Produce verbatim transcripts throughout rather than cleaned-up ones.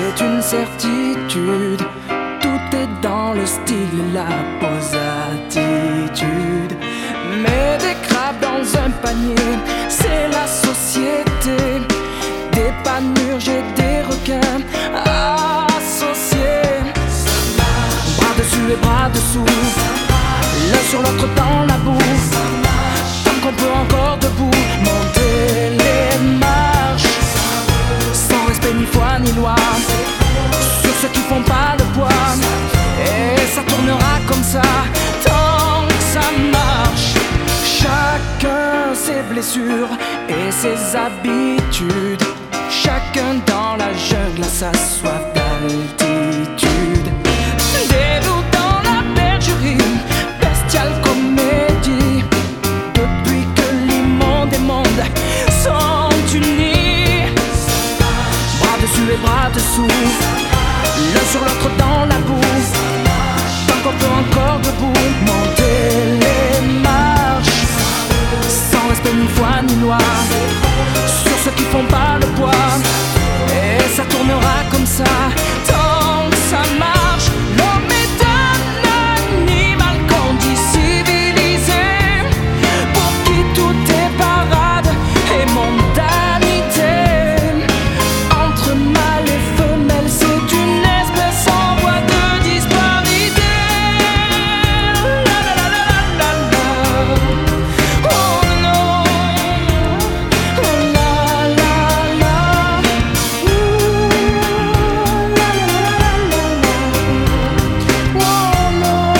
c'est une certitude. Tout est dans le style et la pose attitude. Mais des crabes dans un panier, c'est la société. Des panurges et des requins associés. Bras dessus et bras dessous, l'un sur l'autre dans la boue. Tant qu'on peut encore debout monter les marches, sans respect ni foi ni loi, sur ceux qui font pas le poids. Et ça tournera comme ça tant que ça marche. Chacun ses blessures et ses habitudes, chacun dans la jungle a sa soif d'altitude. Des loups dans la bergerie, bestiale comédie. Depuis que l'immonde et monde sont unis, bras dessus et bras dessous, l'un sur l'autre dans la boue. Tant qu'on peut encore debout monter les marches, sans respect ni foi ni loi, sur ceux qui font pas le poids. Et ça tournera comme ça tant que ça marche. L'homme est un animal qu'on dit civilisé, pour qui tout est parade et mondanité. Entre mâle et femelle, c'est une espèce en voie de disparité. La la la la la la. Oh non. Oh la la la. Ouh, la la la la la. Oh non.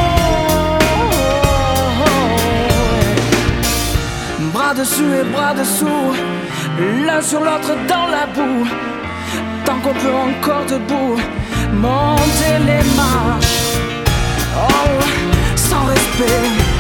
Bras dessus et bras dessous, l'un sur l'autre dans la boue. Tant qu'on peut encore debout monter les marches, oh, sans respect